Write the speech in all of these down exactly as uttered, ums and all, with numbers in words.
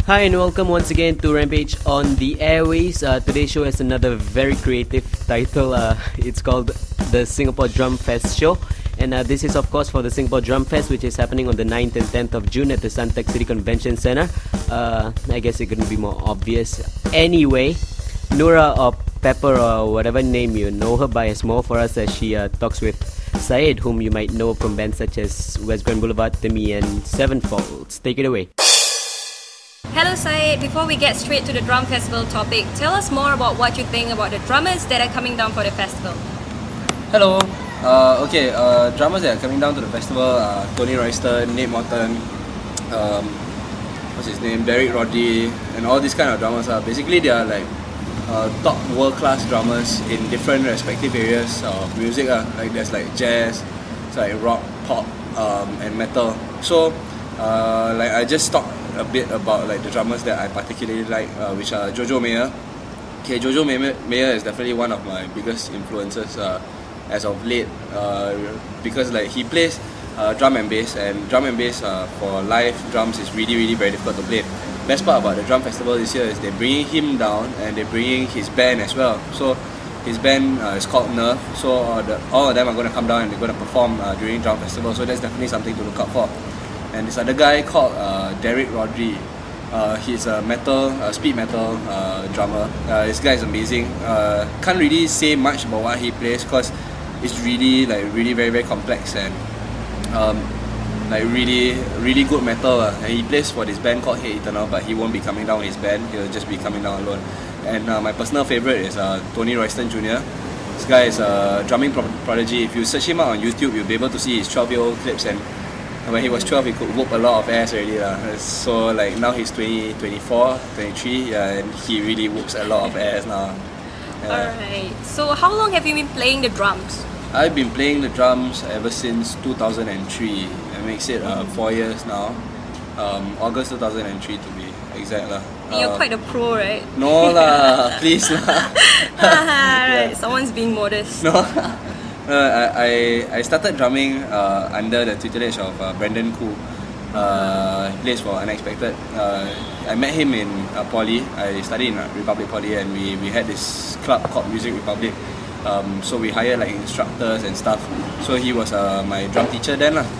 Hi and welcome once again to Rampage on the Airways. Uh, today's show has another very creative title. Uh, it's called the Singapore Drum Fest Show. And uh, this is of course for the Singapore Drum Fest, which is happening on the ninth and tenth of June at the Suntec City Convention Centre. Uh, I guess it couldn't be more obvious. Anyway, Noora or Pepper or whatever name you know her by has more for us as she uh, talks with Syed, whom you might know from bands such as West Grand Boulevard, Timmy and Sevenfolds. Take it away. Hello Syed, before we get straight to the drum festival topic, tell us more about what you think about the drummers that are coming down for the festival. Hello, uh, okay, uh, drummers that are coming down to the festival are Tony Royston, Nate Morton, um, what's his name, Derek Roddy, and all these kind of drummers are basically they are like uh, top world-class drummers in different respective areas of music. Uh. Like there's like jazz, it's like rock, pop, um, and metal. So uh, like I just talked a bit about like the drummers that I particularly like, uh, which are Jojo Mayer. Okay, Jojo Mayer is definitely one of my biggest influences uh, as of late, uh, because like he plays uh, drum and bass, and drum and bass uh, for live drums is really really very difficult to play. Best part about the drum festival this year is they're bringing him down and they're bringing his band as well. So his band uh, is called Nerve. So uh, the, all of them are going to come down and they're going to perform uh, during drum festival. So that's definitely something to look out for. And this other guy called uh, Derek Roddy. Uh, he's a metal, uh, speed metal uh, drummer. Uh, this guy is amazing. Uh, can't really say much about what he plays because it's really like really very very complex and um, like really really good metal. Uh. And he plays for this band called Hate Eternal, but he won't be coming down with his band. He'll just be coming down alone. And uh, my personal favorite is uh, Tony Royston Junior This guy is a drumming prodigy. If you search him out on YouTube, you'll be able to see his twelve-year-old clips, and when he was twelve, he could whoop a lot of ass already. Uh. So like now he's twenty, twenty-four, twenty-three, yeah, and he really whoops a lot of ass now. Yeah. Alright, so how long have you been playing the drums? I've been playing the drums ever since two thousand three. That makes it uh, four years now. Um, August two thousand three to be exact. Uh. You're quite a pro, right? No lah, please lah. Right, someone's being modest. No. Uh, I, I started drumming uh, under the tutelage of uh, Brandon Khoo. Uh, he plays for Unexpected. Uh, I met him in uh, Poly. I studied in uh, Republic Poly, and we, we had this club called Music Republic. Um, so we hired like instructors and stuff. So he was uh, my drum teacher then lah.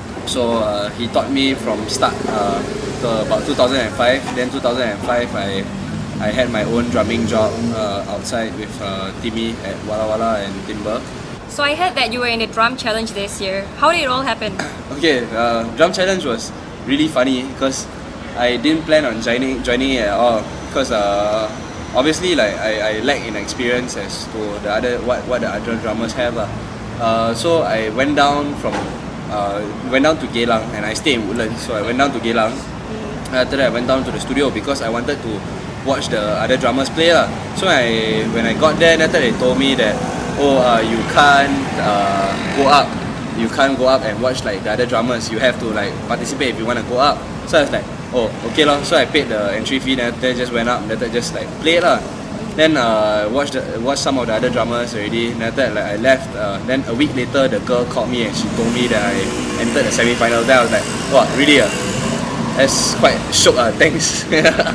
So uh, he taught me from start uh, to about two thousand five. Then two thousand five I I had my own drumming job uh, outside with uh, Timmy at Walla Walla and Timber. So I heard that you were in the drum challenge this year. How did it all happen? Okay, uh, drum challenge was really funny because I didn't plan on joining joining it at all because uh, obviously like I, I lack in experience as to the other what, what the other drummers have lah. Uh, so I went down from uh, went down to Geylang and I stay in Woodlands. So I went down to Geylang. Mm. After that I went down to the studio because I wanted to watch the other drummers play lah. So I when I got there, after they told me that oh uh, you can't uh, go up you can't go up and watch like the other drummers, you have to like participate if you want to go up. So I was like oh okay lah. So I paid the entry fee, then I just went up, then I just like play lah. Then uh, watched, the, watched some of the other drummers already, then after like I left. Uh, then a week later the girl called me and she told me that I entered the semi-final. Then I was like wow really ah? That's quite shook ah, thanks.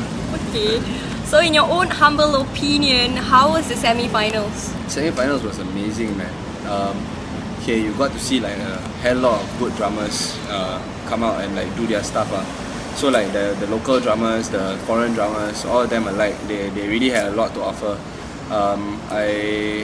Okay. So in your own humble opinion, how was the semi-finals? Semi-finals was amazing, man. Um, okay, you got to see like a hell lot of good drummers uh, come out and like do their stuff. Uh. So like the, the local drummers, the foreign drummers, all of them alike, they, they really had a lot to offer. Um, I,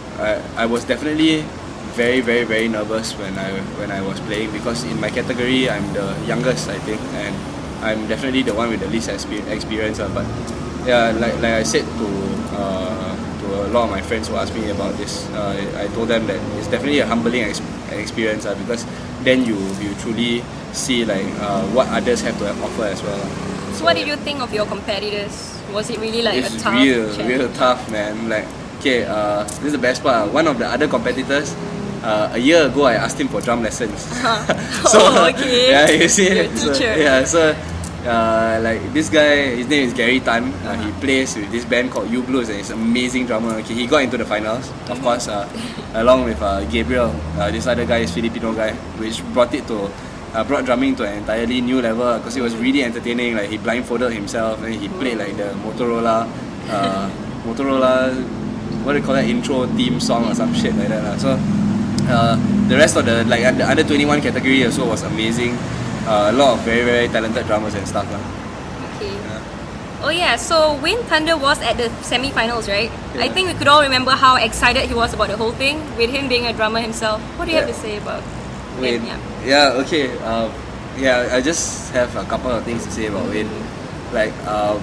I I was definitely very very very nervous when I when I was playing because in my category I'm the youngest, I think, and I'm definitely the one with the least experience. Uh, but yeah, like like I said to uh, to a lot of my friends who asked me about this, uh, I told them that it's definitely a humbling ex experience uh, because then you you truly see like uh, what others have to offer as well. So what did you think of your competitors? Was it really like it's a tough real challenge? real tough, man. Like okay, uh, this is the best part. One of the other competitors, uh, a year ago I asked him for drum lessons. Uh-huh. So oh, okay. yeah, you see, Your so, teacher. yeah, so. Uh, like this guy, his name is Gary Tan. Uh, he plays with this band called U Blues and he's an amazing drummer. Okay, he got into the finals, of course, uh, along with uh, Gabriel. Uh, this other guy is Filipino guy, which brought it to uh, brought drumming to an entirely new level because it was really entertaining. Like he blindfolded himself and he played like the Motorola, uh, Motorola, what do you call that, intro theme song or some shit like that. lah. So uh, the rest of the like the under twenty-one category also was amazing. Uh, a lot of very very talented drummers and stuff. lah. Okay. Yeah. Oh yeah, so Wayne Thunder was at the semi-finals, right? Yeah. I think we could all remember how excited he was about the whole thing, with him being a drummer himself. What do you Yeah. have to say about Wayne. him? Yeah, okay. Um, yeah, I just have a couple of things to say about Wayne. Like, um,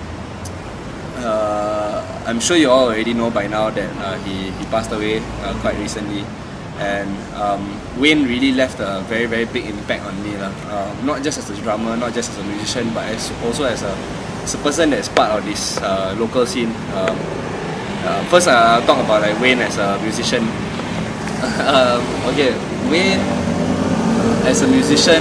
uh, I'm sure you all already know by now that uh, he, he passed away uh, quite recently. And um, Wayne really left a very, very big impact on me. lah. Uh, not just as a drummer, not just as a musician, but as, also as a, as a person that's part of this uh, local scene. Um, uh, first, uh, I'll talk about like Wayne as a musician. um, okay, Wayne as a musician,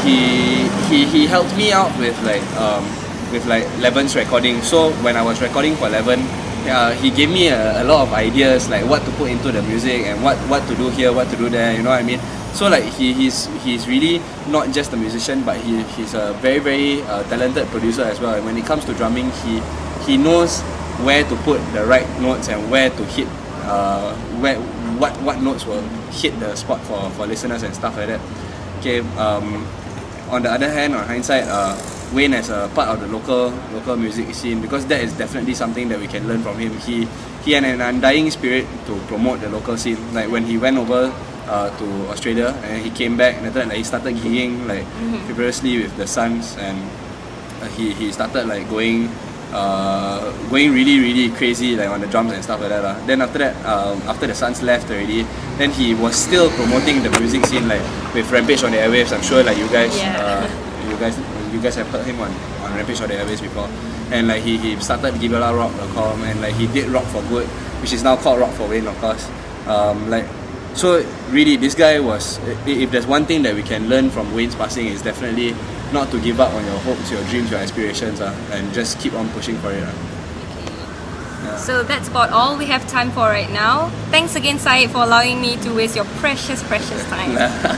he he he helped me out with like um, with like Leven's recording. So when I was recording for Leven, uh, he gave me a, a lot of ideas like what to put into the music and what, what to do here, what to do there. You know what I mean? So like he he's he's really not just a musician, but he he's a very very uh, talented producer as well. And when it comes to drumming, he he knows where to put the right notes and where to hit uh, where what what notes will hit the spot for, for listeners and stuff like that. Okay. Um, on the other hand, on hindsight, uh, Wayne as a part of the local local music scene, because that is definitely something that we can learn from him. He he had an undying spirit to promote the local scene. Like when he went over uh, to Australia and he came back, and after that, like, he started gigging like mm-hmm. feverishly with the Suns, and uh, he he started like going. Uh, going really really crazy like on the drums and stuff like that lah. Then after that, um, after the Suns left already, then he was still promoting the music scene like with Rampage on the Airwaves. I'm sure like you guys, Yeah. uh, you guys, you guys have heard him on, on Rampage on the Airwaves before. And like he, he started Gibella Rock dot com, and like he did Rock for Good, which is now called Rock for Wayne, of course. Um, like so really, this guy was. If there's one thing that we can learn from Wayne's passing, is definitely not to give up on your hopes, your dreams, your aspirations, uh, and just keep on pushing for it. Uh. Yeah. So that's about all we have time for right now. Thanks again, Syed, for allowing me to waste your precious, precious time.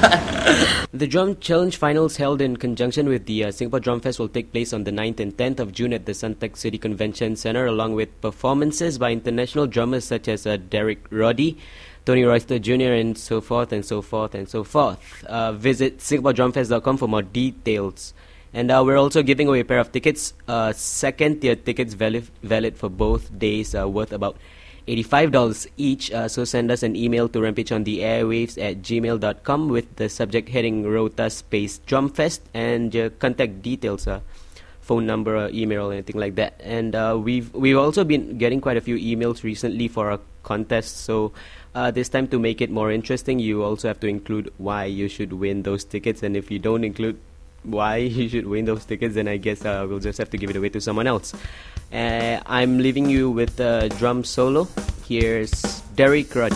The Drum Challenge Finals, held in conjunction with the uh, Singapore Drum Fest, will take place on the ninth and tenth of June at the Suntec City Convention Centre, along with performances by international drummers such as uh, Derek Roddy, Tony Royster Junior, and so forth and so forth and so forth. Uh, visit singapore drum fest dot com for more details. And uh, we're also giving away a pair of tickets, uh, second tier tickets valid, valid for both days, uh, worth about eighty-five dollars each. Uh, so send us an email to rampage on the airwaves at gmail dot com with the subject heading Rota Space Drumfest and your contact details, uh, phone number, uh, email, or anything like that. And uh, we've we've also been getting quite a few emails recently for our contest. So uh, this time, to make it more interesting, you also have to include why you should win those tickets. And if you don't include why you should win those tickets, then I guess uh, we'll just have to give it away to someone else. Uh, I'm leaving you with a drum solo. Here's Derek Roddy.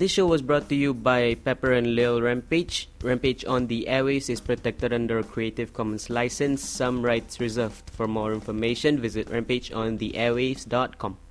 This show was brought to you by Pepper and Lil Rampage. Rampage on the Airways is protected under a Creative Commons license. Some rights reserved. For more information, visit rampage on the airwaves dot com.